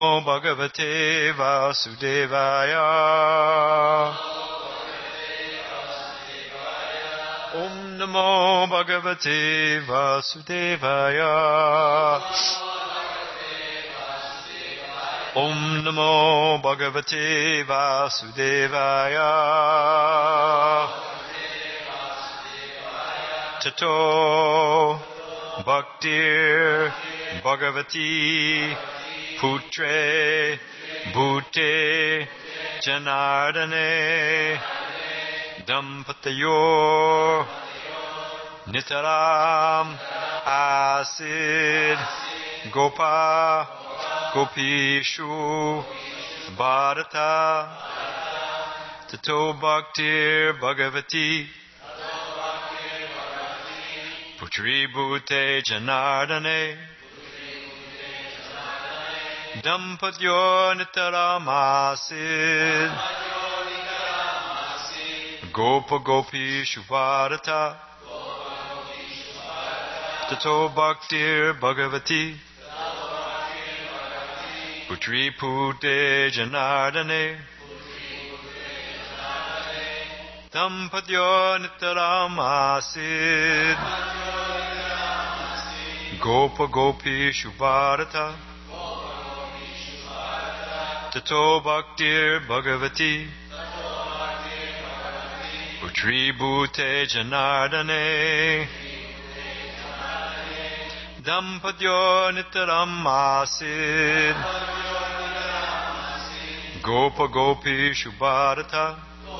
Om Bhagavate Vasudevaya. Om Namo Bhagavate Vasudevaya. Om Namo Bhagavate Vasudevaya. Tato Bhaktir Bhagavati Putre Bhute Janardane Dampatayor Nitaram Asid Gopa Gopishu Bharata Tato Bhaktir Bhagavati Putri Bhute Janardane Dampatyo Nitaramasid Gopa Gopi Shubharata Tato Bhaktir Bhagavati Putri Pute Janardane Dampatyo Nitaramasid Gopa Gopi Shubharata Tato Bhaktir Bhagavati Putri Bhute Janardane Dampatyo Nitaram Asid Gopa Gopi Shubharata.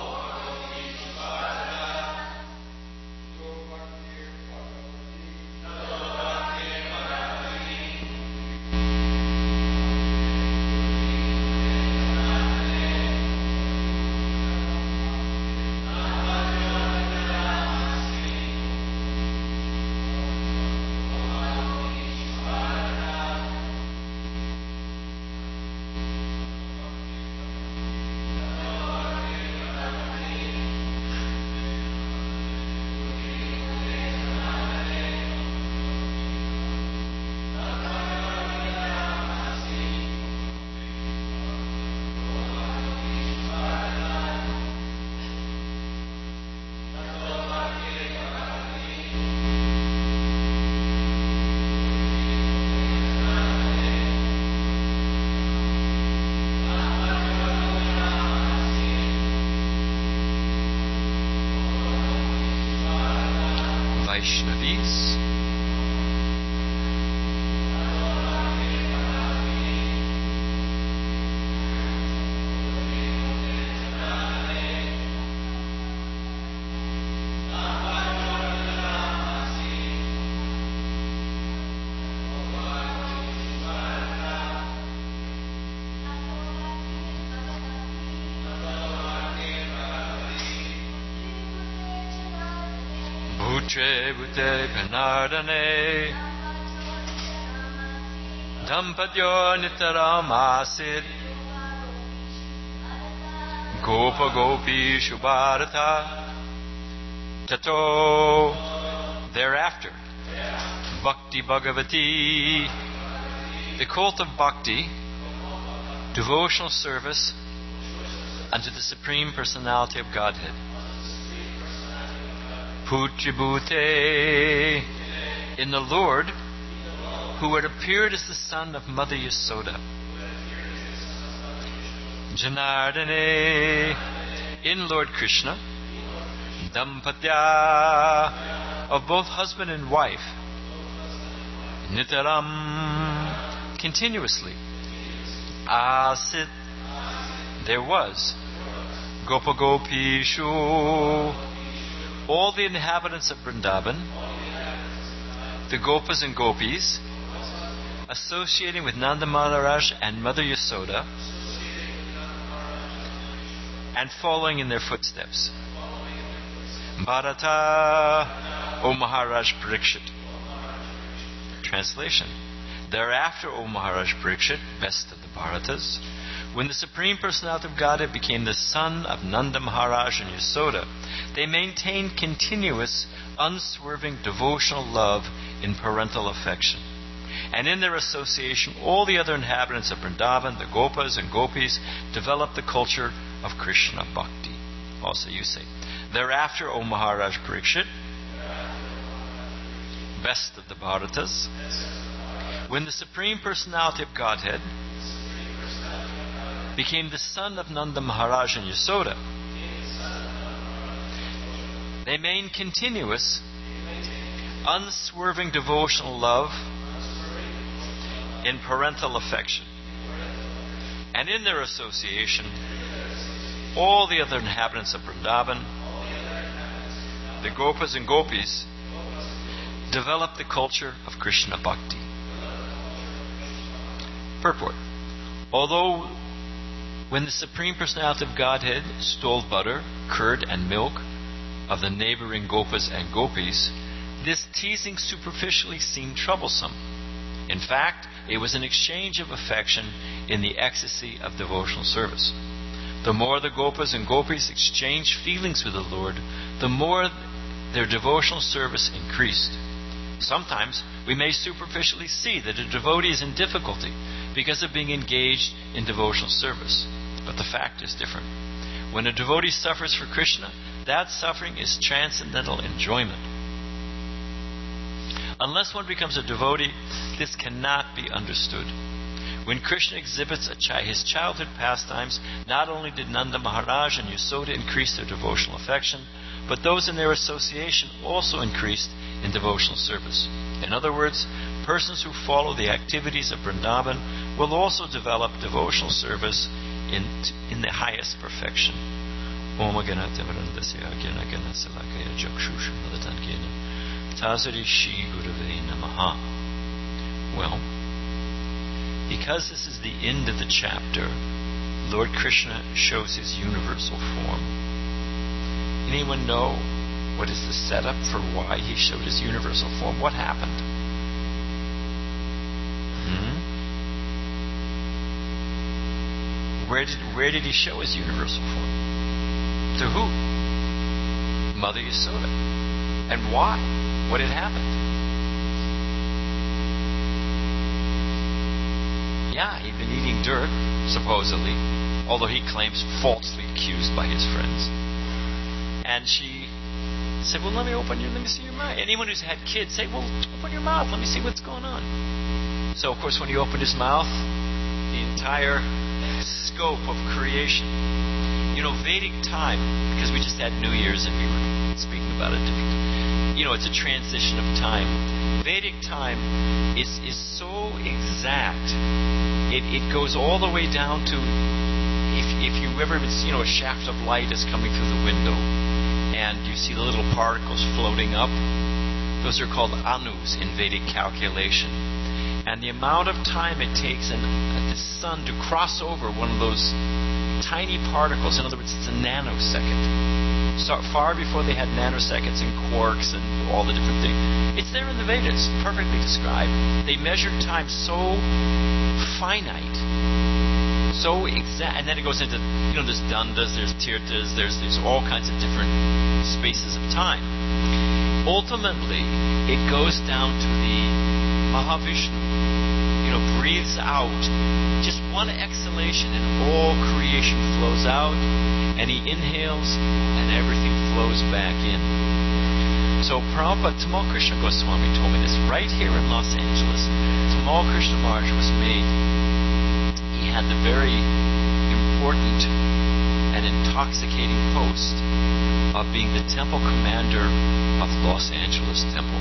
Vaishnavis. Putre Bhute Janardane Dampatyo Nitaram Asid Gopa Gopi Shubharata Tato. Thereafter Bhakti Bhagavati, the cult of Bhakti, devotional service unto the Supreme Personality of Godhead. Putribhute, in the Lord, who had appeared as the son of Mother Yasoda. Janardane, in Lord Krishna. Dampatya, of both husband and wife. Nitaram, continuously. Asit, there was. Gopa Gopishu, all the inhabitants of Vrindavan, the Gopas and Gopis, associating with Nanda Maharaj and Mother Yasoda, and following in their footsteps. Bharata, O Maharaj Parikshit. Translation. Thereafter, O Maharaj Parikshit, best of the Bharatas, when the Supreme Personality of Godhead became the son of Nanda Maharaj and Yasoda, they maintained continuous, unswerving devotional love in parental affection. And in their association, all the other inhabitants of Vrindavan, the Gopas and Gopis, developed the culture of Krishna Bhakti. Also you say, thereafter, O Maharaj Parikshit, best of the Bharatas, when the Supreme Personality of Godhead became the son of Nanda Maharaj and Yasoda, they maintained continuous, unswerving devotional love in parental affection. And in their association, all the other inhabitants of Vrindavan, the Gopas and Gopis, developed the culture of Krishna Bhakti. Purport. Although when the Supreme Personality of Godhead stole butter, curd, and milk of the neighboring Gopas and Gopis, this teasing superficially seemed troublesome. In fact, it was an exchange of affection in the ecstasy of devotional service. The more the Gopas and Gopis exchanged feelings with the Lord, the more their devotional service increased. Sometimes we may superficially see that a devotee is in difficulty because of being engaged in devotional service. But the fact is different. When a devotee suffers for Krishna, that suffering is transcendental enjoyment. Unless one becomes a devotee, this cannot be understood. When Krishna exhibits his childhood pastimes, not only did Nanda Maharaj and Yasoda increase their devotional affection, but those in their association also increased in devotional service. In other words, persons who follow the activities of Vrindavan will also develop devotional service in the highest perfection. Om Ganata Vrindasya Gana Gana Salakaya Jakshusha Malatankena Tazari Shri Gurave Namaha. Well, because this is the end of the chapter, Lord Krishna shows his universal form. Anyone know what is the setup for why he showed his universal form? What happened? Where did he show his universal form? To who? Mother Yasoda. And why? What had happened? Yeah, he'd been eating dirt, supposedly, although he claims falsely accused by his friends. And she said, well, let me see your mouth. Anyone who's had kids, say, well, open your mouth, let me see what's going on. So, of course, when he opened his mouth, the entire scope of creation. You know, Vedic time, because we just had New Year's and we were speaking about it, it's a transition of time. Vedic time is so exact. It goes all the way down to, if you ever see, a shaft of light is coming through the window and you see the little particles floating up, those are called anus in Vedic calculation. And the amount of time it takes the sun to cross over one of those tiny particles, in other words, it's a nanosecond. So far before they had nanoseconds and quarks and all the different things. It's there in the Vedas, perfectly described. They measured time so finite, so exact, and then it goes into, there's dandas, there's tirthas, there's all kinds of different spaces of time. Ultimately, it goes down to the Mahavishnu, breathes out just one exhalation and all creation flows out, and he inhales and everything flows back in. So Prabhupada, Tamal Krishna Goswami told me this right here in Los Angeles. Tamal Krishna Maharaj was made, he had the very important and intoxicating post of being the temple commander of Los Angeles Temple.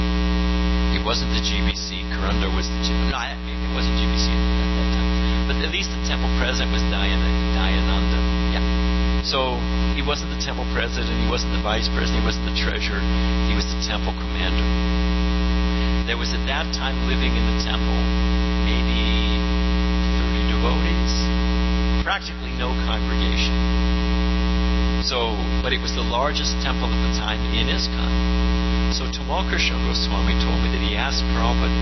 It wasn't the GBC. Karunda was the GBC. No, maybe it wasn't GBC at that time. But at least the temple president was Dayananda. Yeah. So he wasn't the temple president. He wasn't the vice president. He wasn't the treasurer. He was the temple commander. There was at that time living in the temple maybe 30 devotees. Practically no congregation. So, but it was the largest temple at the time in ISKCON. So Tamal Krishna Goswami told me that he asked Prabhupada,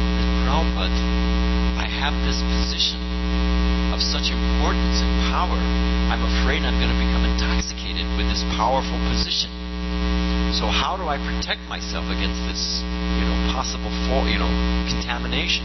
I have this position of such importance and power. I'm afraid I'm going to become intoxicated with this powerful position. So So how do I protect myself against this, possible contamination?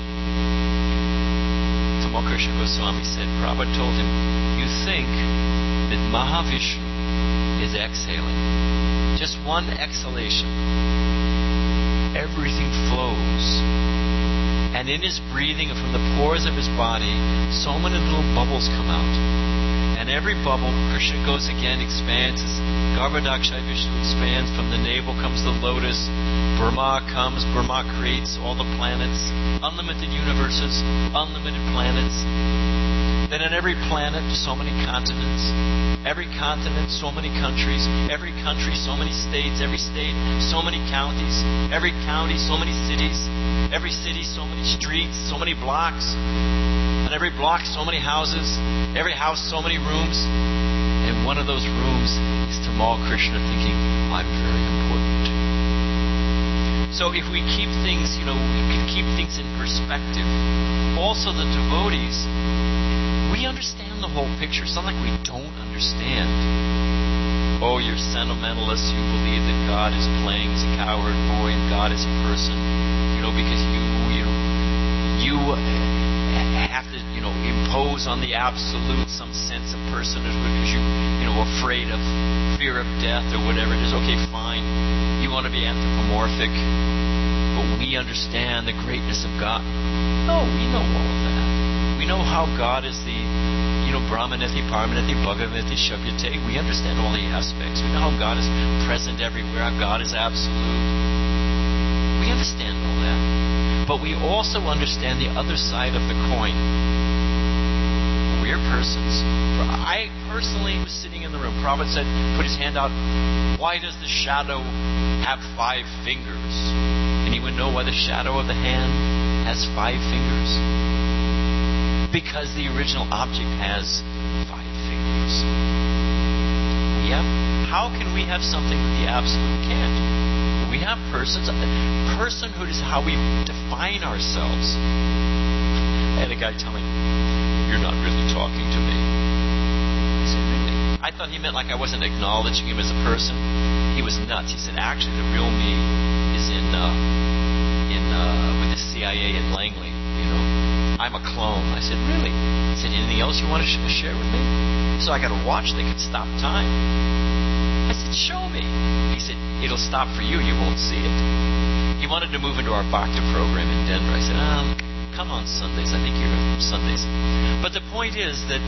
Tamal Krishna Goswami said, Prabhupada told him, you think that Mahavishnu is exhaling. Just one exhalation. Everything flows. And in his breathing, from the pores of his body, so many little bubbles come out. And every bubble, Krishna goes again, expands. Garbhodakshaya Vishnu expands. From the navel comes the lotus. Brahma comes. Brahma creates all the planets. Unlimited universes. Unlimited planets. Then in every planet, so many continents. Every continent, so many countries. Every country, so many states. Every state, so many counties. Every county, so many cities. Every city, so many streets, so many blocks. And every block, so many houses. Every house, so many rooms. And one of those rooms is Tamal Krishna thinking, I'm very important. So if we keep things, we can keep things in perspective. Also the devotees, we understand the whole picture. It's not like we don't understand. Oh, you're sentimentalists. You believe that God is playing as a cowherd boy and God is a person. Because you have to, impose on the absolute some sense of personhood because you're afraid of fear of death or whatever it is. Okay, fine. You want to be anthropomorphic, but we understand the greatness of God. No, we know all of that. We know how God is the, Brahmanethi, Paramanethi, Bhagavanthi, Shabhyate. We understand all the aspects. We know how God is present everywhere. How God is absolute. We understand all that. But we also understand the other side of the coin. We're persons. I personally was sitting in the room. Prabhupada said, put his hand out, why does the shadow have 5 fingers? Anyone know why the shadow of the hand has 5 fingers? Because the original object has 5 fingers. How can we have something that the absolute can't? We have persons. Personhood is how we define ourselves. I had a guy tell me, you're not really talking to me. I said, really? I thought he meant like I wasn't acknowledging him as a person. He was nuts. He said, actually, the real me is with the CIA in Langley. I'm a clone. I said, really? He said, anything else you want to share with me? So I got a watch that could stop time. I said, show me. He said, it'll stop for you. You won't see it. He wanted to move into our Bhakti program in Denver. I said, come on Sundays. I think you're Sundays. But the point is that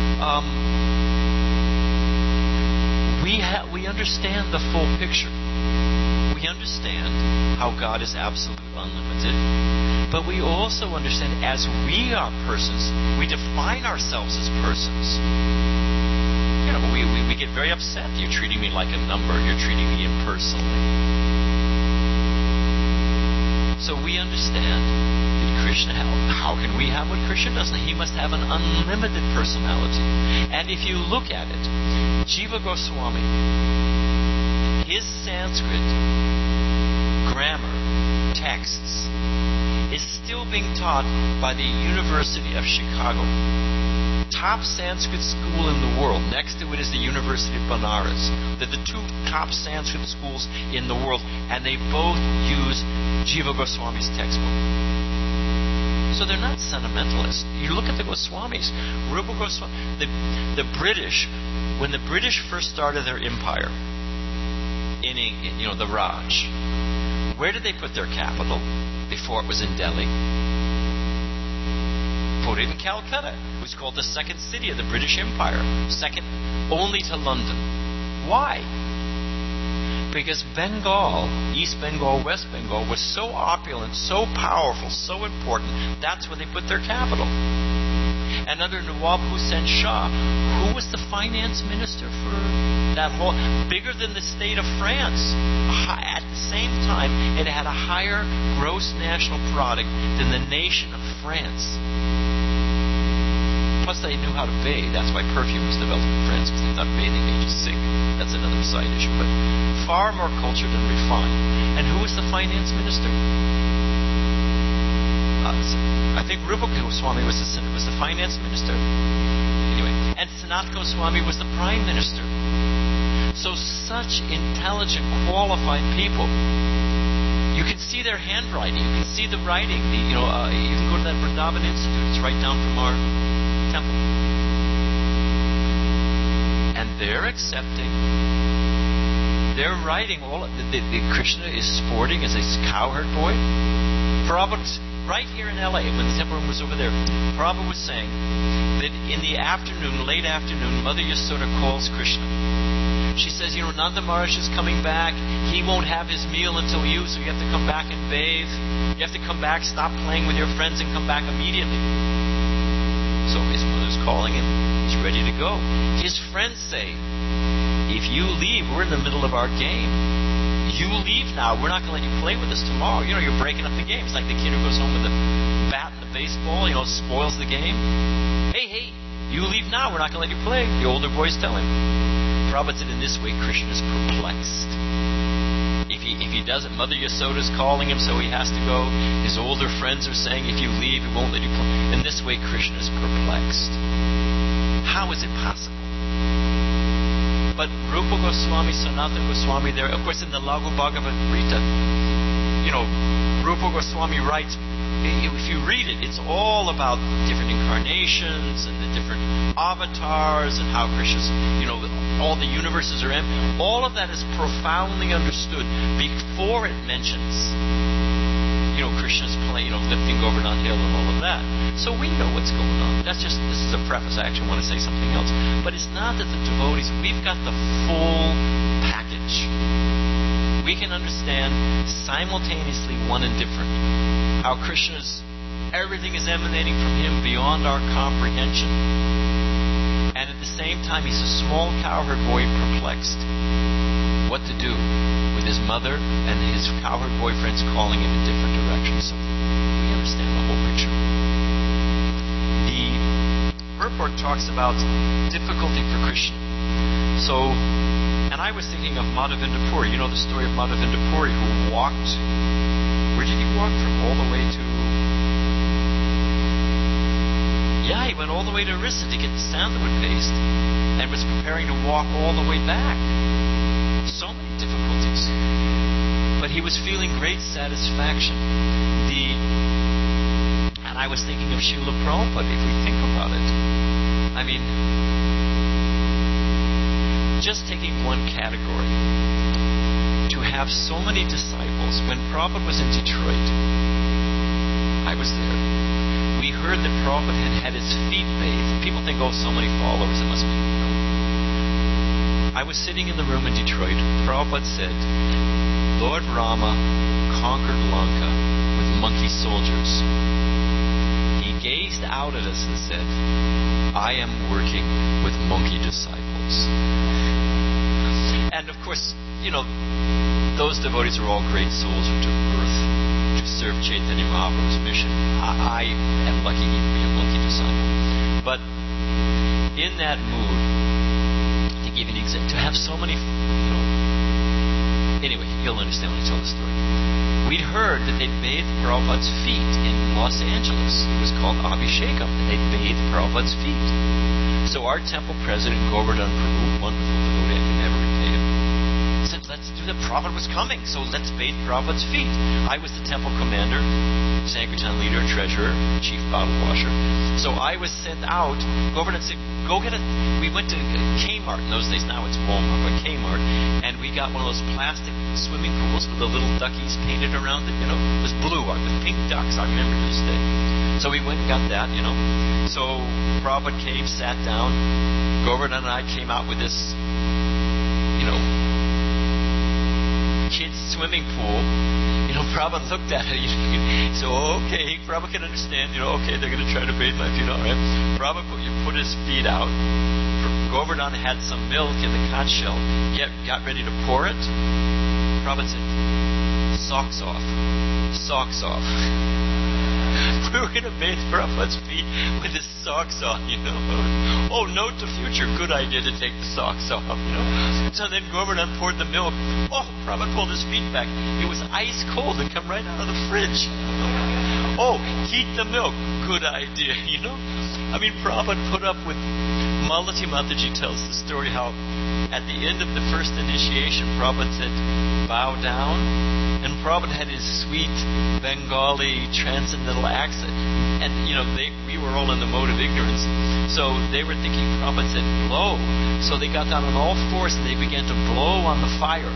we understand the full picture. We understand how God is absolute, unlimited. But we also understand as we are persons, we define ourselves as persons. We get very upset. You're treating me like a number. You're treating me impersonally. So we understand that Krishna, how can we have what Krishna does? He must have an unlimited personality. And if you look at it, Jiva Goswami, his Sanskrit grammar, texts, is still being taught by the University of Chicago. Top Sanskrit school in the world. Next to it is the University of Benares. They're the 2 top Sanskrit schools in the world, and they both use Jiva Goswami's textbook. So they're not sentimentalists. You look at the Goswamis. Rupa Goswami, the British, when the British first started their empire, the Raj, where did they put their capital before it was in Delhi? Put it in Calcutta. It was called the second city of the British Empire, second only to London. Why? Because Bengal, East Bengal, West Bengal, was so opulent, so powerful, so important, that's where they put their capital. And under Nawab Hussain Shah, who was the finance minister for that whole, bigger than the state of France. At the same time, it had a higher gross national product than the nation of France. Plus, they knew how to bathe. That's why perfume was developed in France, because they thought bathing made you sick. That's another side issue, but far more cultured and refined. And who was the finance minister? I think Rupa Goswami was the finance minister. Anyway, and Sanat Goswami was the prime minister. So such intelligent, qualified people. You can see their handwriting. You can see the writing. You can go to that Vrindavan Institute. It's right down from our temple. And they're accepting. They're writing all. The Krishna is sporting as a cowherd boy. Prabhupada, right here in LA, when the temple room was over there, Prabhupada was saying that in the afternoon, late afternoon, Mother Yasoda calls Krishna. She says, Nanda Maharaj is coming back. He won't have his meal until you, so you have to come back and bathe. You have to come back, stop playing with your friends, and come back immediately. So his mother's calling him. He's ready to go. His friends say, if you leave, we're in the middle of our game. You leave now. We're not going to let you play with us tomorrow. You're breaking up the game. It's like the kid who goes home with the bat and the baseball, spoils the game. Hey, you leave now. We're not going to let you play. The older boys tell him. Prabhupada said, in this way, Krishna is perplexed. If he doesn't, Mother Yasoda's calling him, so he has to go. His older friends are saying, if you leave, he won't let you play. In this way, Krishna is perplexed. How is it possible? But Rupa Goswami, Sanatana Goswami, there, of course, in the Laghu Bhagavad Gita, Rupa Goswami writes. If you read it, it's all about different incarnations and the different avatars and how Krishna's, all the universes are empty. All of that is profoundly understood before it mentions, Krishna's playing, lifting Govardhan Hill and all of that. So we know what's going on. This is a preface. I actually want to say something else. But it's not that the devotees, we've got the full package. We can understand simultaneously one and different. How Krishna's, everything is emanating from him beyond our comprehension. And at the same time, he's a small cowherd boy perplexed. What to do with his mother and his cowherd boyfriends calling him in different directions. So we understand the whole picture. The purport talks about difficulty for Krishna. So, and I was thinking of Madhavinda Puri. You know the story of Madhavinda Puri, who walked. Where did he walk from? All the way to... Yeah, he went all the way to Orissa to get the sandalwood paste and was preparing to walk all the way back. So many difficulties. But he was feeling great satisfaction. And I was thinking of Srila Prabhupada, if we think about it. I mean, just taking one category. To have so many disciples. When Prabhupada was in Detroit, I was there. We heard that Prabhupada had his feet bathed. People think, so many followers, it must be. No. I was sitting in the room in Detroit. Prabhupada said, Lord Rama conquered Lanka with monkey soldiers. He gazed out at us and said, I am working with monkey disciples. And of course, those devotees are all great souls who took birth to serve Chaitanya Mahaprabhu's mission. I am lucky to be a monkey disciple. But in that mood, to give you an example, to have so many, anyway, you'll understand when I tell the story. We'd heard that they'd bathed Prabhupada's feet in Los Angeles. It was called Abhishekam, and they'd bathed Prabhupada's feet. So our temple president, Govardhan Prabhu, wonderful devotee, I can never repay him, said, let's do that. Prabhupada was coming, so let's bathe Prabhupada's feet. I was the temple commander, Sankirtan leader, treasurer, chief bottle washer. So I was sent out. Govardhan said, go get it. We went to Kmart. In those days, now it's Walmart, but Kmart. And we got one of those plastic swimming pools with the little duckies painted around it, It was blue, with pink ducks. I remember to this day. So we went and got that, So Prabhupada came, sat down. Govardhan and I came out with this, kids' swimming pool. Prabhupada looked at it. So, okay, Prabhupada can understand, okay, they're going to try to bathe my feet, all right. Prabhupada put his feet out. Govardhan had some milk in the conch shell. Got ready to pour it. Prabhupada said, socks off. Socks off. We were going to bathe Prabhupada's feet with his socks on, Oh, note to future, good idea to take the socks off, So then Govardhan poured the milk. Oh, Prabhupada pulled his feet back. It was ice cold and come right out of the fridge. Oh, heat the milk. Good idea, I mean, Prabhupada put up with... Malati Mataji tells the story how at the end of the first initiation, Prabhupada said, bow down. And Prabhupada had his sweet Bengali transcendental accent. And, we were all in the mode of ignorance. So they were thinking Prabhupada said, blow. So they got down on all fours and they began to blow on the fire.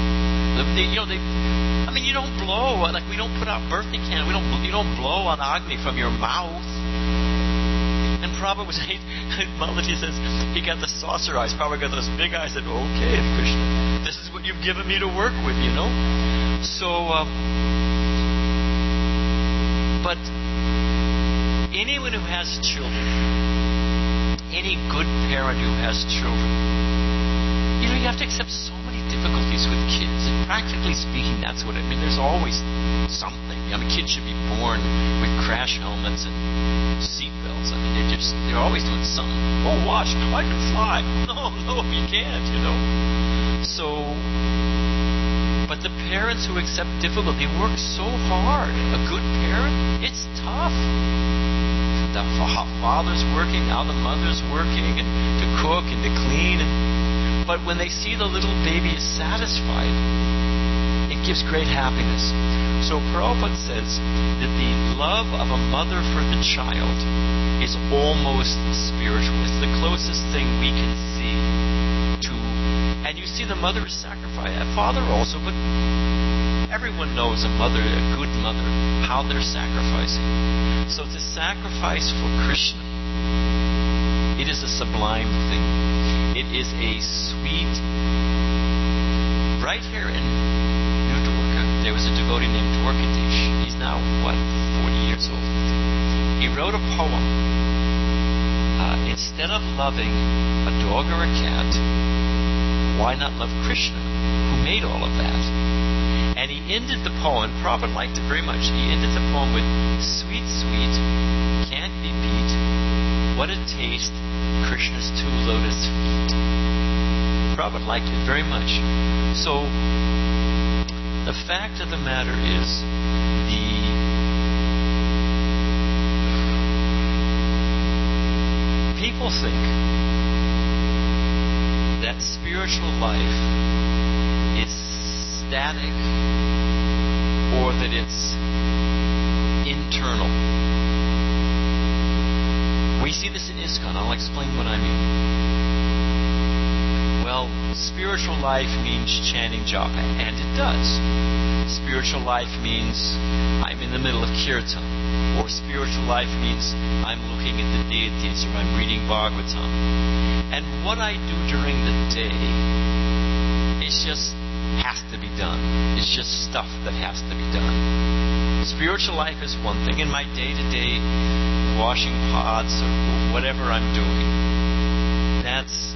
You don't blow. Like, we don't put out birthday candles. You don't blow on Agni from your mouth. And Prabhupada was, Malachi says, he got the saucer eyes. Prabhupada got those big eyes. Said, okay, Krishna, this is what you've given me to work with, So, but anyone who has children, any good parent who has children, you have to accept so many difficulties with kids. And practically speaking, that's what I mean. There's always something. Kids should be born with crash helmets and seat belts. They're always doing something. Oh, watch, I can fly. No, you can't, So, but the parents who accept difficulty work so hard. A good parent, it's tough. The father's working, now the mother's working, and to cook and to clean. But when they see the little baby is satisfied, it gives great happiness. So Prabhupada says that the love of a mother for the child is almost spiritual. It's the closest thing we can see to... And you see the mother is sacrificed. A father also, but everyone knows a mother, a good mother, how they're sacrificing. So to sacrifice for Krishna, it is a sublime thing. It is a sweet... Right here in New Dwarka, there was a devotee named Dwarkadish. He's now, 40 years old. He wrote a poem. Instead of loving a dog or a cat, why not love Krishna, who made all of that? And he ended the poem, Prabhupada liked it very much, he ended the poem with, sweet, sweet, can't be beat, what a taste, Krishna's 2 lotus feet. Prabhupada liked it very much. So, the fact of the matter is, people think that spiritual life is static or that it's internal. We see this in ISKCON. I'll explain what I mean. Well, spiritual life means chanting japa, and it does. Spiritual life means I'm in the middle of kirtan. Or spiritual life means I'm looking at the deities or I'm reading Bhagavatam. And what I do during the day, it just has to be done. It's just stuff that has to be done. Spiritual life is one thing. In my day-to-day washing pots or whatever I'm doing, that's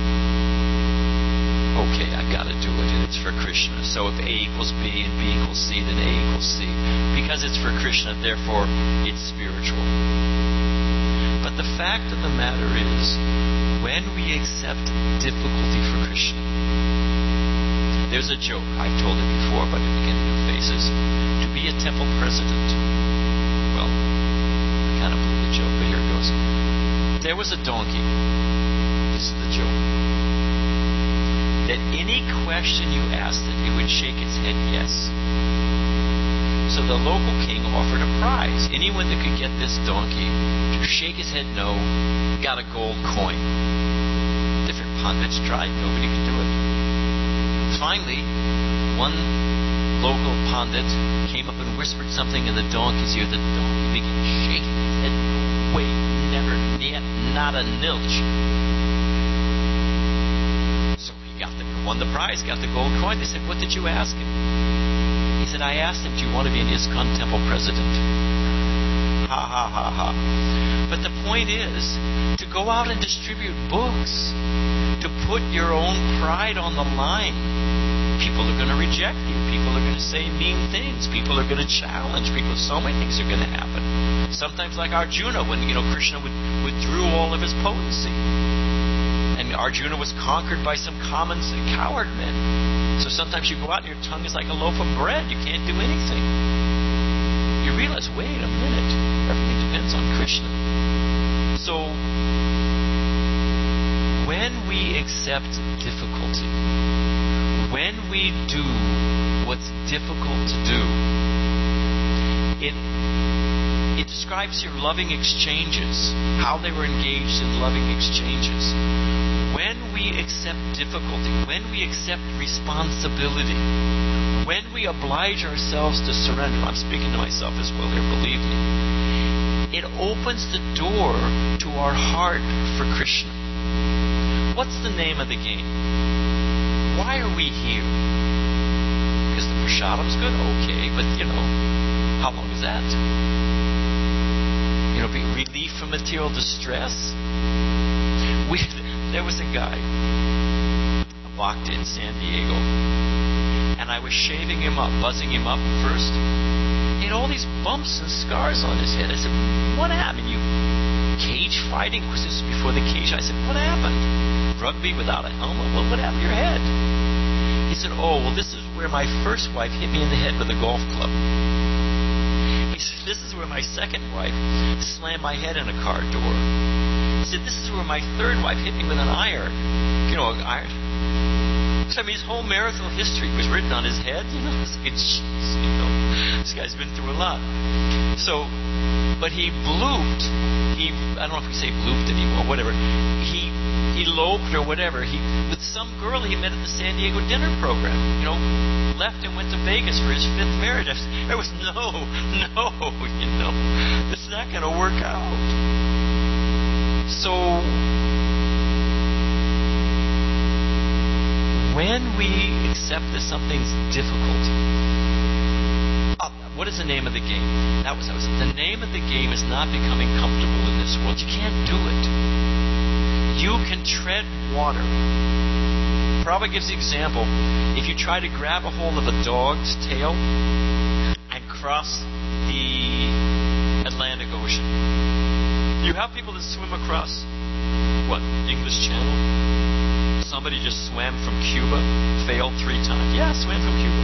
okay, I've got to do it, and it's for Krishna. So if A equals B and B equals C, then A equals C. Because it's for Krishna, therefore it's spiritual. But the fact of the matter is, when we accept difficulty for Krishna, there's a joke, I've told it before, but it begins new faces. To be a temple president, well, I kind of blew the joke, but here it goes. There was a donkey. This is the joke. That any question you asked it, it would shake its head yes. So the local king offered a prize. Anyone that could get this donkey to shake his head no got a gold coin. Different pundits tried, nobody could do it. Finally, one local pundit came up and whispered something in the donkey's ear. The donkey began shaking his head. No way, never, yet, not a nilch. Won the prize, got the gold coin. They said, what did you ask him? He said, I asked him, do you want to be an ISKCON temple president? Ha ha ha ha. But the point is, to go out and distribute books, to put your own pride on the line, people are going to reject you. People are going to say mean things. People are going to challenge people. So many things are going to happen. Sometimes like Arjuna, when Krishna withdrew all of his potency. And Arjuna was conquered by some common coward men. So sometimes you go out and your tongue is like a loaf of bread. You can't do anything. you realize, wait a minute, everything depends on Krishna. So, when we accept difficulty, when we do what's difficult to do, it describes your loving exchanges, how they were engaged in loving exchanges. When we accept difficulty, when we accept responsibility, when we oblige ourselves to surrender, I'm speaking to myself as well here, believe me, it opens the door to our heart for Krishna. What's the name of the game? Why are we here? Because the prasadam's good? Okay, but how long is that? Be relief from material distress. There was a guy, a bhakta in San Diego, and I was shaving him up, buzzing him up first. He had all these bumps and scars on his head. I said, what happened? You cage fighting? Because this was before the cage. I said, what happened? Rugby without a helmet? Well, what happened to your head? He said, this is where my first wife hit me in the head with a golf club. He said, this is where my second wife slammed my head in a car door. He said, this is where my third wife hit me with an iron. An iron. So, his whole marital history was written on his head. It's like, jeez, this guy's been through a lot. So, but he blooped. I don't know if we say blooped anymore, whatever. He eloped or whatever. With some girl he met at the San Diego dinner program. Left and went to Vegas for his 5th marriage. There was no, this is not going to work out. So, when we accept that something's difficult, what is the name of the game? The name of the game is not becoming comfortable in this world. You can't do it. You can tread water. Prabhupada gives the example, if you try to grab a hold of a dog's tail and cross the Atlantic Ocean, you have people that swim across, English Channel? Somebody just swam from Cuba, failed 3 times. Yeah, swam from Cuba.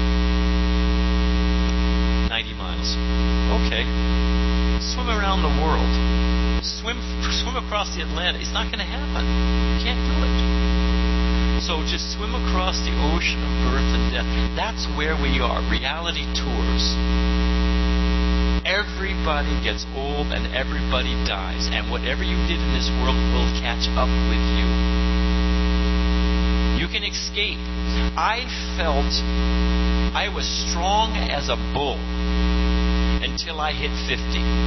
90 miles. Okay. Swim around the world. Swim across the Atlantic. It's not going to happen. You can't do it. So just swim across the ocean of birth and death. That's where we are. Reality tours. Everybody gets old and everybody dies. And whatever you did in this world will catch up with you. You can escape. I felt I was strong as a bull until I hit 50.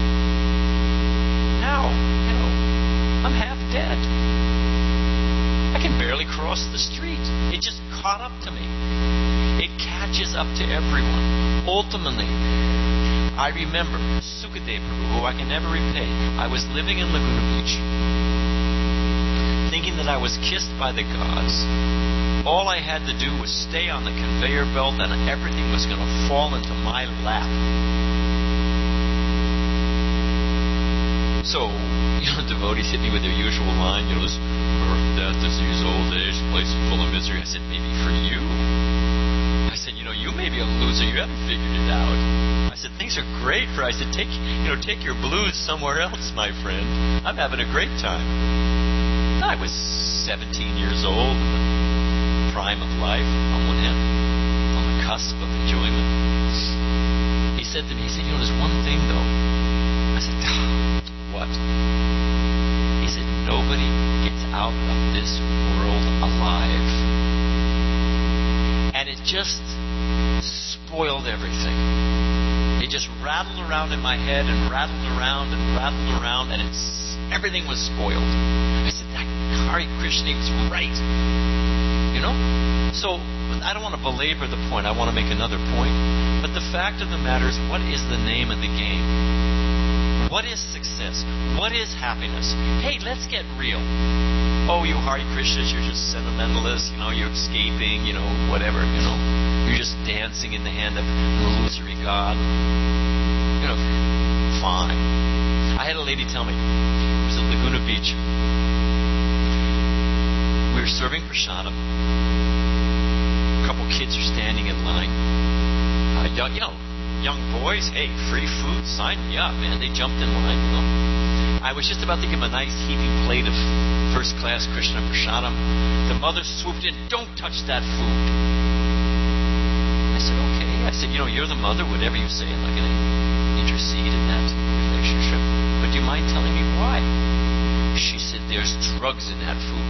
Now, I'm half dead. I can barely cross the street. It just caught up to me. It catches up to everyone. Ultimately, I remember Sukadeva Prabhu, who I can never repay. I was living in Laguna Beach, thinking that I was kissed by the gods. All I had to do was stay on the conveyor belt and everything was going to fall into my lap. So, devotees hit me with their usual line, this birth, death, disease, old age, place full of misery. I said, maybe for you. I said, you may be a loser. You haven't figured it out. I said, things are great for. I said, take your blues somewhere else, my friend. I'm having a great time. I was 17 years old, in the prime of life, on one hand, on the cusp of enjoyment. He said to me, there's one thing though. I said, what? He said, nobody gets out of this world alive. And it just spoiled everything. It just rattled around in my head and rattled around, and everything was spoiled. I said, that Hare Krishna was right. So, I don't want to belabor the point. I want to make another point. But the fact of the matter is, what is the name of the game? What is success? What is happiness? Hey, let's get real. Oh, you Hare Krishnas, you're just sentimentalists, you're escaping, whatever, You're just dancing in the hand of an illusory God. Fine. I had a lady tell me, it was at Laguna Beach. We were serving prasadam. A couple kids are standing in line. young boys, hey, free food, sign me up, man. They jumped in line, you know. I was just about to give them a nice heaping plate of first-class Krishna Prasadam. The mother swooped in, don't touch that food. I said, okay. I said, you know, you're the mother, whatever you say, I'm not going to intercede in that relationship. But do you mind telling me why? She said, there's drugs in that food.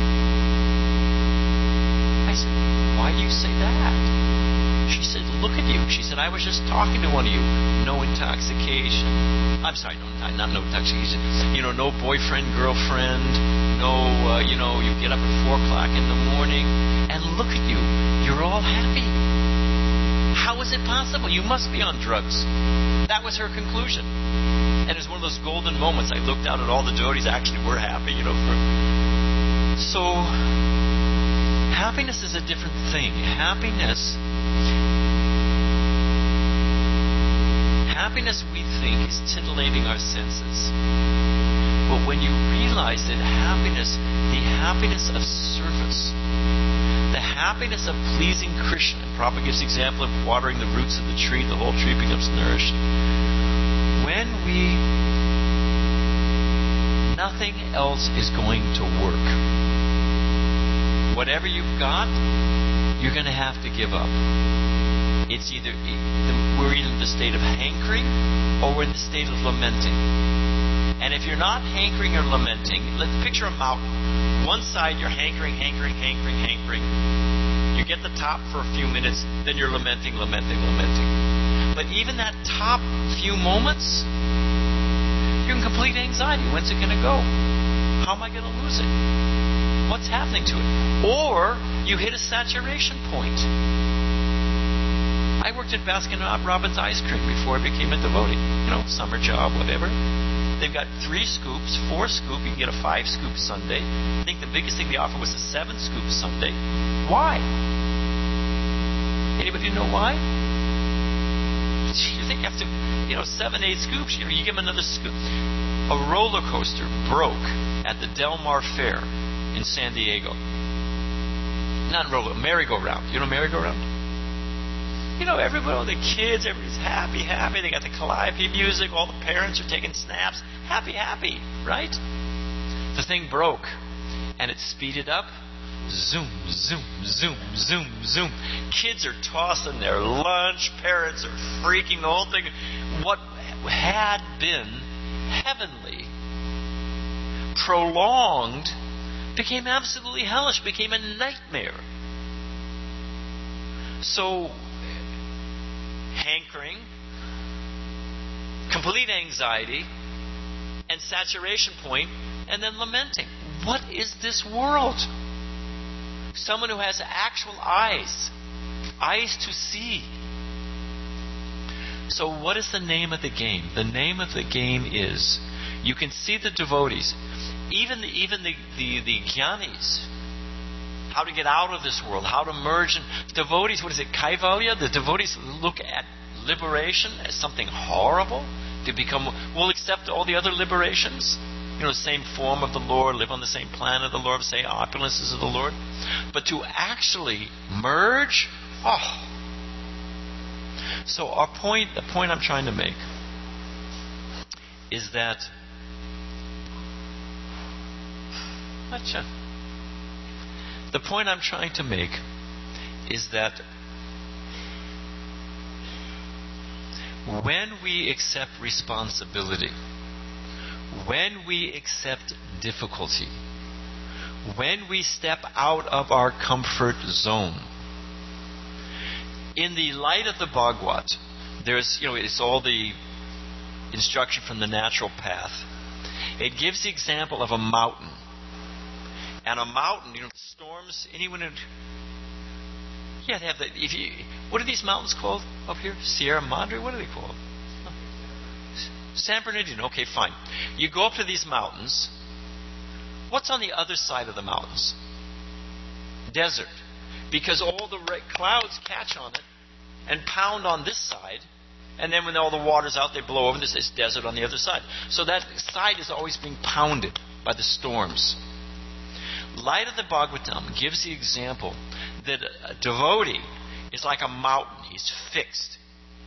I said, why do you say that? She said, look at you. She said, I was just talking to one of you. No intoxication. I'm sorry, not no intoxication. You know, no boyfriend, girlfriend. No, you know, you get up at 4 o'clock in the morning. And look at you. You're all happy. How is it possible? You must be on drugs. That was her conclusion. And it was one of those golden moments. I looked out at all the devotees actually were happy, you know. So, happiness is a different thing. Happiness, we think, is titillating our senses. But when you realize that the happiness of service, the happiness of pleasing Krishna, and Prabhupada gives the example of watering the roots of the tree, the whole tree becomes nourished. Nothing else is going to work. Whatever you've got, you're going to have to give up. It's either we're either in the state of hankering or we're in the state of lamenting. And if you're not hankering or lamenting, let's picture a mountain. One side you're hankering. You get the top for a few minutes, then you're lamenting. But even that top few moments, you're in complete anxiety. When's it going to go? How am I going to lose it? What's happening to it? Or you hit a saturation point. I worked at Baskin-Robbins Ice Cream before I became a devotee. You know, summer job, whatever. They've got 3 scoops, 4 scoop. You can get a 5 scoop sundae. I think the biggest thing they offer was a 7 scoop sundae. Why? Anybody know why? You think you have to, 7, 8 scoops. You give them another scoop. A roller coaster broke at the Del Mar Fair in San Diego. Not merry-go-round. You know merry-go-round? Everybody, the kids, everybody's happy. They got the calliope music. All the parents are taking snaps. Happy, right? The thing broke, and it speeded up. Zoom, zoom, zoom, zoom, zoom. Kids are tossing their lunch. Parents are freaking. The whole thing. What had been heavenly, prolonged, became absolutely hellish, became a nightmare. So, hankering, complete anxiety, and saturation point, and then lamenting. What is this world? Someone who has actual eyes to see. So what is the name of the game? The name of the game is, you can see the devotees, even the jnanis, how to get out of this world, how to merge. Devotees, what is it, kaivalya? The devotees look at liberation as something horrible. We'll accept all the other liberations. Same form of the Lord, live on the same planet of the Lord, same opulences of the Lord. But to actually merge, So the point I'm trying to make is that the point I'm trying to make is that when we accept responsibility, when we accept difficulty, when we step out of our comfort zone, in the light of the Bhagavad, there's, it's all the instruction from the natural path. It gives the example of a mountain. And a mountain, storms, anyone who... Yeah, they have that. What are these mountains called up here? Sierra Madre? What are they called? San Bernardino. Okay, fine. You go up to these mountains. What's on the other side of the mountains? Desert. Because all the clouds catch on it and pound on this side, and then when all the water's out, they blow over. There's this desert on the other side. So that side is always being pounded by the storms. Light of the Bhagavatam gives the example that a devotee is like a mountain. He's fixed.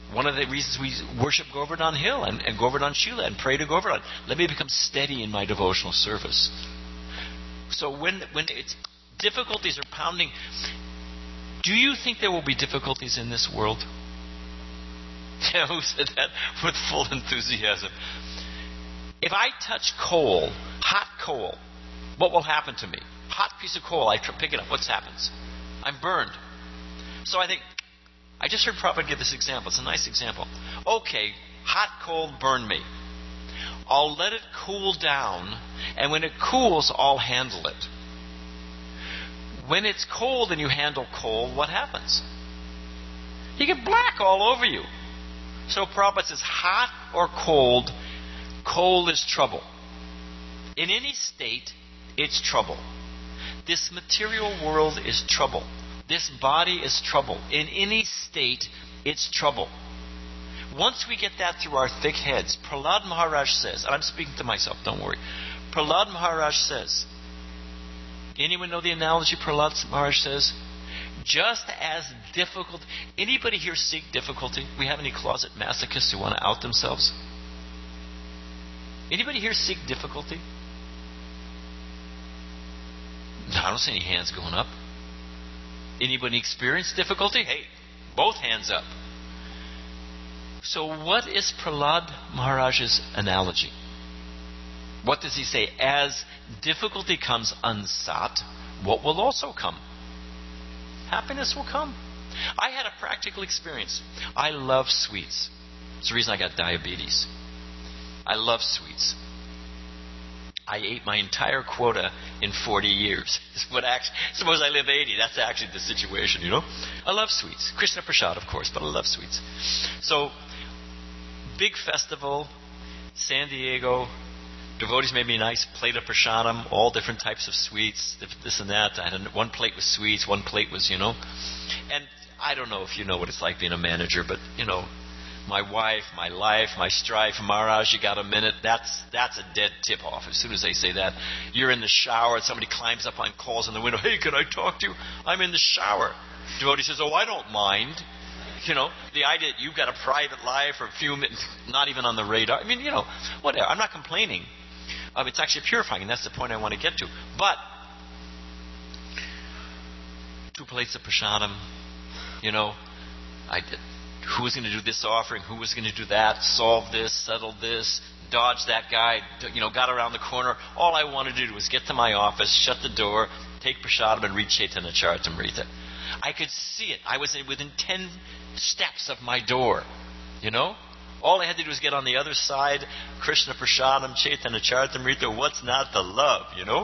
One of the reasons we worship Govardhan Hill and Govardhan Shila and pray to Govardhan. Let me become steady in my devotional service. So when it's difficulties are pounding, do you think there will be difficulties in this world? Yeah, who said that with full enthusiasm? If I touch coal, hot coal, what will happen to me? Hot piece of coal, I pick it up. What happens? I'm burned. So I think, I just heard Prabhupada give this example. It's a nice example. Okay, hot coal burned me. I'll let it cool down, and when it cools, I'll handle it. When it's cold and you handle coal, what happens? You get black all over you. So Prabhupada says, hot or cold, cold is trouble. In any state, it's trouble. This material world is trouble. This body is trouble. In any state, it's trouble. Once we get that through our thick heads, Prahlad Maharaj says, and I'm speaking to myself, don't worry. Prahlad Maharaj says, anyone know the analogy Prahlad Maharaj says? Just as difficult. Anybody here seek difficulty? We have any closet masochists who want to out themselves? Anybody here seek difficulty? No, I don't see any hands going up. Anybody experience difficulty? Hey, both hands up. So what is Prahlad Maharaj's analogy? What does he say? As difficulty comes unsought, what will also come? Happiness will come. I had a practical experience. I love sweets. It's the reason I got diabetes. I love sweets. I ate my entire quota in 40 years. Suppose I live 80. That's actually the situation, you know. I love sweets. Krishna Prasad, of course, but I love sweets. So, big festival, San Diego. Devotees made me a nice plate of prasadam, all different types of sweets, this and that. I had one plate was sweets, one plate was, you know. And I don't know if you know what it's like being a manager, but, you know, my wife, my life, my strife, Maharaj, you got a minute? That's a dead tip-off. As soon as they say that, you're in the shower and somebody climbs up and calls on the window, hey, can I talk to you? I'm in the shower. Devotee says, oh, I don't mind. You know, the idea that you've got a private life or a few minutes, not even on the radar. I mean, you know, whatever. I'm not complaining. It's actually purifying, and that's the point I want to get to. But 2 plates of prasadam, you know, I did. Who was going to do this offering? Who was going to do that? Solve this, settle this, dodge that guy, you know, got around the corner. All I wanted to do was get to my office, shut the door, take prasadam, and read Chaitanya Charitamrita. I could see it. I was within 10 steps of my door, you know. All I had to do was get on the other side, Krishna Prasadam, Chaitanya Charitamrita, what's not to love, you know?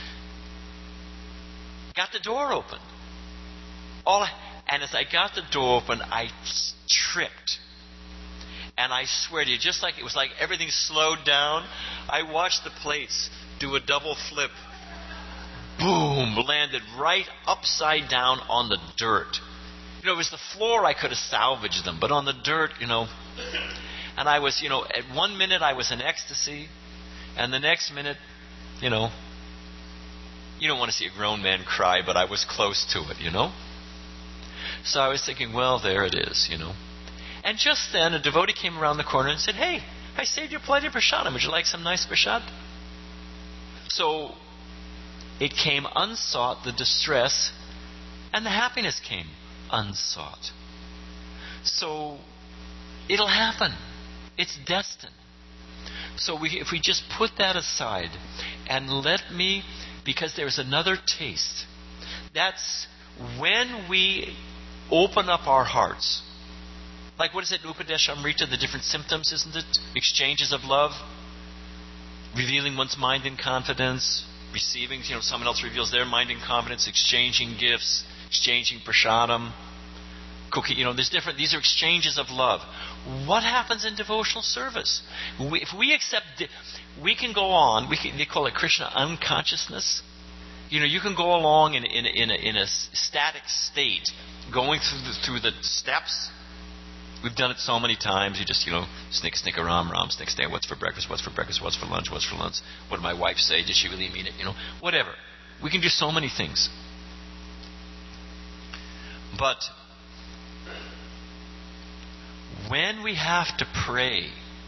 Got the door open. And as I got the door open, I tripped. And I swear to you, just like it was like everything slowed down, I watched the plates do a double flip. Boom! Landed right upside down on the dirt. You know, it was the floor, I could have salvaged them, but on the dirt, you know. And I was, you know, at 1 minute I was in ecstasy, and the next minute, you know, you don't want to see a grown man cry, but I was close to it, you know. So I was thinking, well, there it is, you know. And just then, a devotee came around the corner and said, hey, I saved you plenty of prasadam. Would you like some nice prasad? So it came unsought, the distress, and the happiness came unsought. So it'll happen. It's destined. So if we just put that aside and let me, because there's another taste. That's when we open up our hearts. Like what is it, Upadeshamrita, the different symptoms, isn't it? Exchanges of love, revealing one's mind in confidence, receiving, you know, someone else reveals their mind in confidence, exchanging gifts, exchanging prasadam, cookie, you know, these are exchanges of love. What happens in devotional service? If we accept, we can go on, they call it Krishna unconsciousness. You know, you can go along in a static state, going through the steps. We've done it so many times. You just, you know, snick, ram, snick, what's for breakfast, what's for breakfast, what's for lunch. What did my wife say? Did she really mean it? You know, whatever. We can do so many things. But when we have to pray,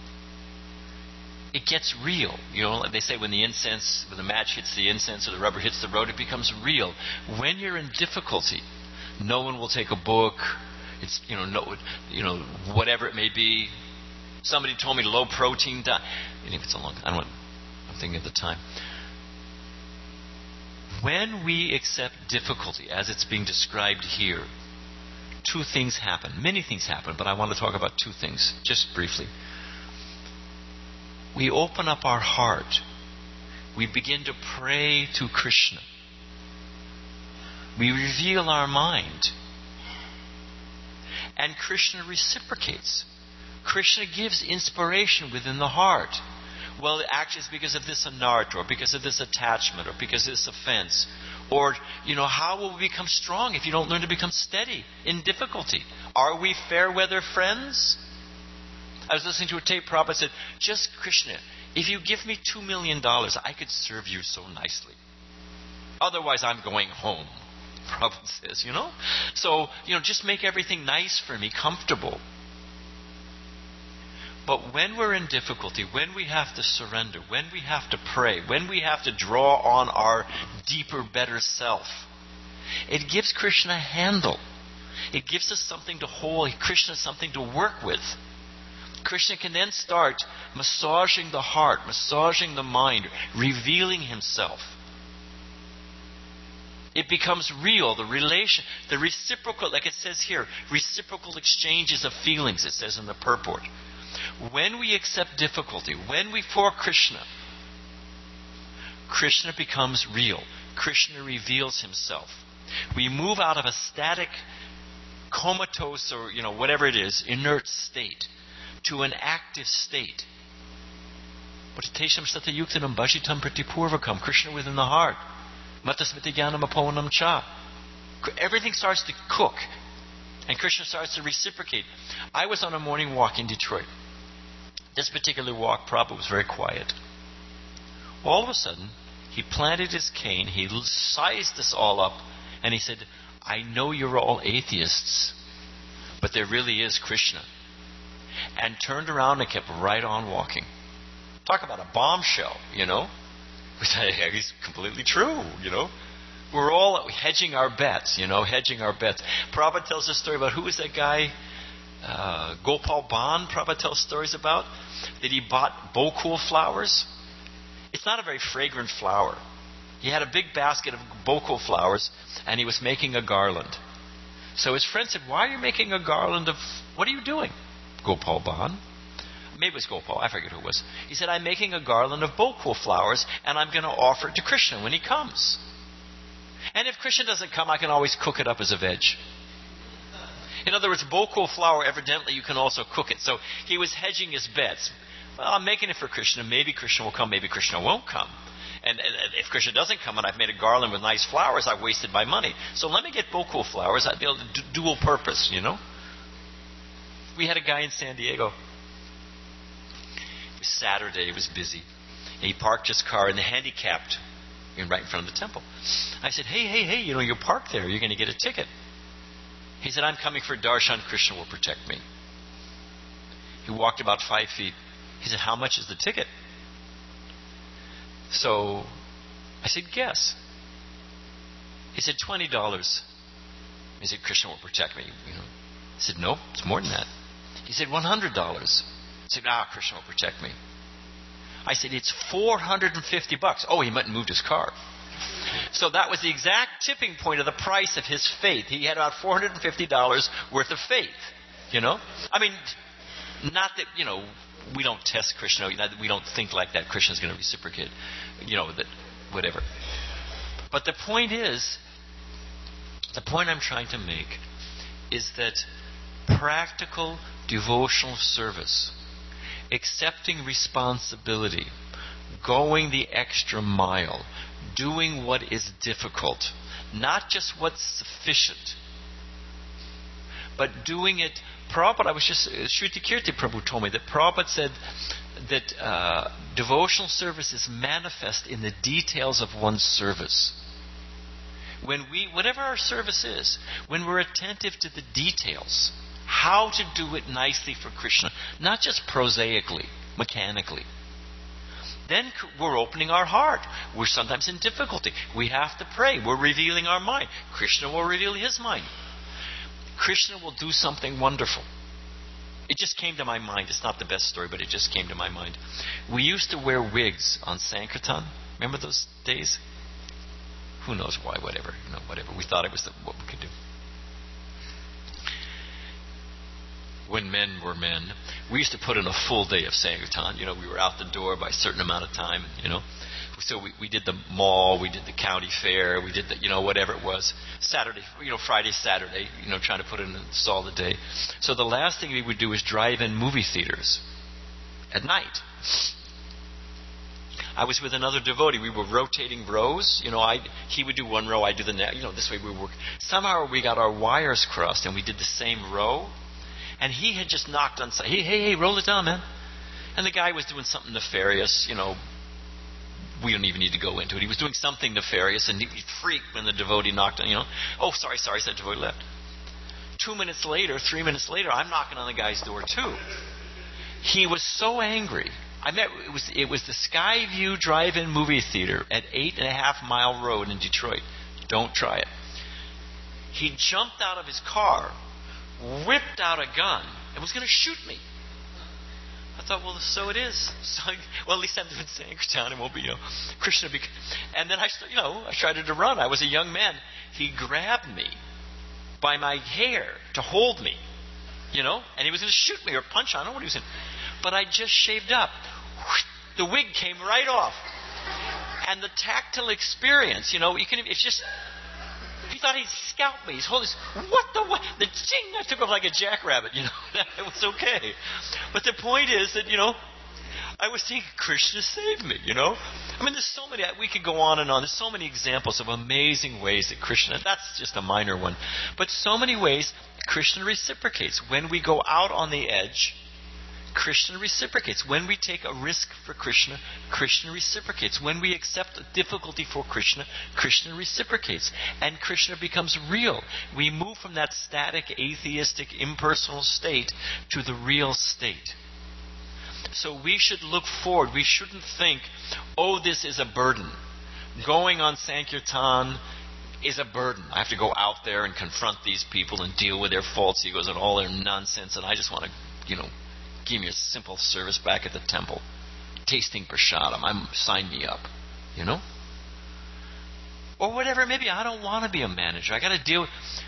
it gets real. They say when the match hits the incense or the rubber hits the road, it becomes real. When you're in difficulty, no one will take a book. It's whatever it may be. Somebody told me low protein diet. I'm thinking of the time. When we accept difficulty, as it's being described here, two things happen. Many things happen, but I want to talk about two things, just briefly. We open up our heart. We begin to pray to Krishna. We reveal our mind. And Krishna reciprocates. Krishna gives inspiration within the heart. Well, actually it's because of this anartha, or because of this attachment, or because of this offense. Or, how will we become strong if you don't learn to become steady in difficulty? Are we fair weather friends? I was listening to a tape. Prabhupada said, just Krishna, if you give me $2 million, I could serve you so nicely. Otherwise, I'm going home, Prabhupada says, So, just make everything nice for me, comfortable. But when we're in difficulty, when we have to surrender, when we have to pray, when we have to draw on our deeper, better self, it gives Krishna a handle. It gives us something to hold, Krishna something to work with. Krishna can then start massaging the heart, massaging the mind, revealing himself. It becomes real, the reciprocal, like it says here, reciprocal exchanges of feelings, it says in the purport. When we accept difficulty, when we for Krishna, Krishna becomes real. Krishna reveals himself. We move out of a static, comatose, or whatever it is, inert state, to an active state. Tesham satayuktanam bhajitam pratipurvakam, Krishna within the heart. Matasmiti jnanam apovanam cha. Everything starts to cook, and Krishna starts to reciprocate. I was on a morning walk in Detroit. This particular walk, Prabhupada was very quiet. All of a sudden, he planted his cane, he sized us all up, and he said, I know you're all atheists, but there really is Krishna. And turned around and kept right on walking. Talk about a bombshell, It's completely true, We're all hedging our bets, hedging our bets. Prabhupada tells a story about who was that guy, Gopal Bhan, Prabhupada tells stories about, that he bought Bokul flowers. It's not a very fragrant flower. He had a big basket of Bokul flowers, and he was making a garland. So his friend said, why are you making a garland of, what are you doing? Gopal Bhan. Maybe it was Gopal, I forget who it was. He said, I'm making a garland of Bokul flowers, and I'm going to offer it to Krishna when he comes. And if Krishna doesn't come, I can always cook it up as a veg. In other words, Bokul flower, evidently you can also cook it. So he was hedging his bets. Well, I'm making it for Krishna. Maybe Krishna will come, maybe Krishna won't come. And if Krishna doesn't come and I've made a garland with nice flowers, I've wasted my money. So let me get Bokul flowers. I'd be able to do dual purpose, We had a guy in San Diego. It was Saturday. It was busy. And he parked his car in the handicapped right in front of the temple. I said, hey, you're parked there. You're going to get a ticket. He said, I'm coming for darshan. Krishna will protect me. He walked about 5 feet. He said, how much is the ticket? So I said, guess. He said, $20. He said, Krishna will protect me. I said, no, it's more than that. He said, $100. I said, Krishna will protect me. I said, it's $450. Oh, he might have moved his car. So that was the exact tipping point of the price of his faith. He had about $450 worth of faith. I mean, not that, we don't test Krishna. We don't think like that Krishna's going to reciprocate. That whatever. But the point I'm trying to make is that practical devotional service, accepting responsibility, going the extra mile, doing what is difficult, not just what's sufficient, but doing it. Prabhupada, Shruti Kirti Prabhu told me that Prabhupada said that devotional service is manifest in the details of one's service. Whatever our service is, when we're attentive to the details, how to do it nicely for Krishna, not just prosaically, mechanically. Then we're opening our heart. We're sometimes in difficulty. We have to pray. We're revealing our mind. Krishna will reveal his mind. Krishna will do something wonderful. It just came to my mind. It's not the best story, but it just came to my mind. We used to wear wigs on Sankirtan. Remember those days? Who knows why, whatever. Whatever. We thought it was what we could do. When men were men, we used to put in a full day of Sankirtan. We were out the door by a certain amount of time, So we did the mall, we did the county fair, we did the, whatever it was. Saturday, Friday, Saturday, trying to put in and install the day. So the last thing we would do is drive in movie theaters at night. I was with another devotee. We were rotating rows. He would do one row, I'd do the next. This way we would work. Somehow we got our wires crossed and we did the same row. And he had just knocked on something. Hey, roll it down, man. And the guy was doing something nefarious, We don't even need to go into it. He was doing something nefarious, and he freaked when the devotee knocked on, Oh, sorry, said the devotee left. 3 minutes later, I'm knocking on the guy's door, too. He was so angry. It was the Skyview Drive-In movie theater at 8.5 Mile Road in Detroit. Don't try it. He jumped out of his car, whipped out a gun, and was going to shoot me. I thought, well, so it is. So at least I'm doing Sankirtan. It won't be, Krishna. And then I tried to run. I was a young man. He grabbed me by my hair to hold me, and he was going to shoot me or punch. I don't know what he was saying. But I just shaved up. The wig came right off. And the tactile experience, it's just... He thought he'd scalp me. He's holding the ching, I took off like a jackrabbit, That was okay. But the point is that, I was thinking, Krishna saved me, there's so many, we could go on and on. There's so many examples of amazing ways that Krishna, that's just a minor one. But so many ways Krishna reciprocates. When we go out on the edge, Krishna reciprocates. When we take a risk for Krishna, Krishna reciprocates. When we accept a difficulty for Krishna, Krishna reciprocates. And Krishna becomes real. We move from that static, atheistic, impersonal state to the real state. So we should look forward. We shouldn't think, this is a burden. Going on Sankirtan is a burden. I have to go out there and confront these people and deal with their false egos and all their nonsense, and I just want to, give me a simple service back at the temple. Tasting prasadam. Sign me up. Or whatever. Maybe I don't want to be a manager. I got to deal.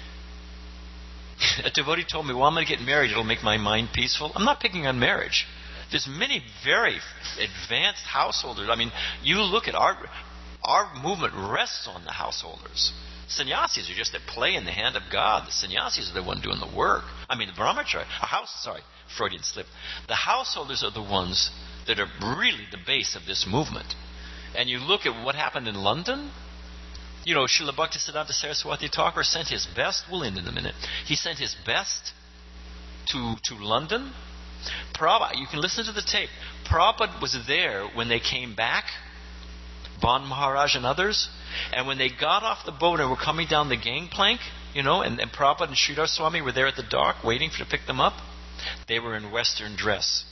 A devotee told me, I'm going to get married. It'll make my mind peaceful. I'm not picking on marriage. There's many very advanced householders. You look at our movement rests on the householders. Sannyasis are just a play in the hand of God. The sannyasis are the one doing the work. The brahmachari, Freudian slip. The householders are the ones that are really the base of this movement. And you look at what happened in London. Srila Bhaktisiddhanta Saraswati Thakur sent his best. We'll end in a minute. He sent his best to London. Prabhupada, you can listen to the tape. Prabhupada was there when they came back. Ban Maharaj and others. And when they got off the boat and were coming down the gangplank, and Prabhupada and Sridhar Swami were there at the dock waiting to pick them up, they were in Western dress.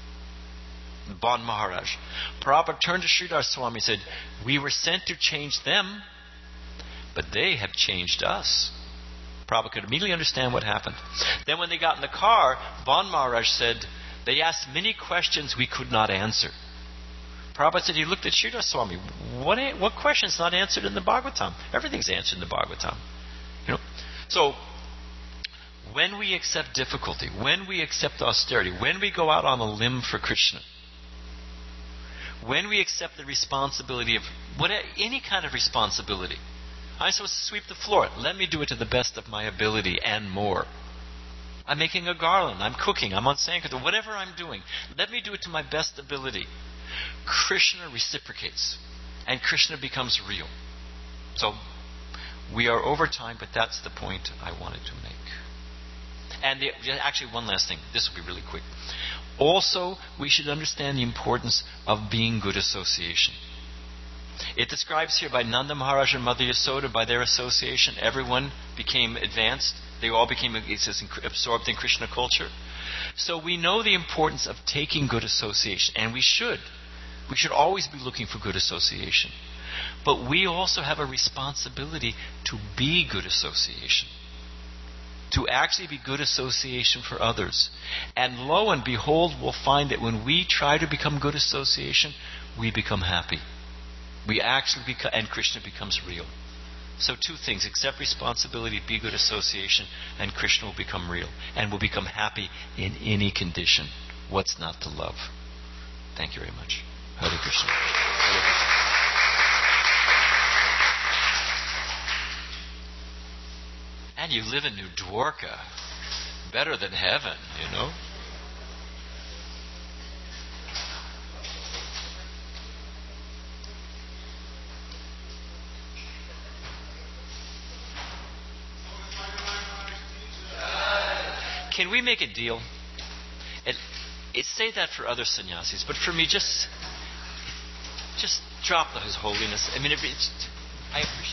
Ban Maharaj. Prabhupada turned to Sridhar Swami and said, we were sent to change them, but they have changed us. Prabhupada could immediately understand what happened. Then when they got in the car, Ban Maharaj said, they asked many questions we could not answer. Prabhupada said he looked at Sridhar Swami. What question's not answered in the Bhagavatam? Everything's answered in the Bhagavatam. So, when we accept difficulty, when we accept austerity, when we go out on a limb for Krishna, when we accept the responsibility of any kind of responsibility, I'm supposed to sweep the floor. Let me do it to the best of my ability and more. I'm making a garland. I'm cooking. I'm on Sankirtan. Whatever I'm doing, let me do it to my best ability. Krishna reciprocates, and Krishna becomes real. So, we are over time, but that's the point I wanted to make. And actually, one last thing. This will be really quick. Also, we should understand the importance of being good association. It describes here by Nanda Maharaj and Mother Yasoda, by their association, everyone became advanced. They all became absorbed in Krishna culture. So we know the importance of taking good association, and we should. We should always be looking for good association. But we also have a responsibility to be good association. To actually be good association for others. And lo and behold, we'll find that when we try to become good association, we become happy. We actually become, and Krishna becomes real. So two things: accept responsibility, be good association, and Krishna will become real. And will become happy in any condition. What's not to love? Thank you very much. Hare Krishna. Hare Krishna. And you live in New Dwarka. Better than heaven, you know. Can we make a deal? Say that for other sannyasis, but for me, just drop His holiness. I mean, I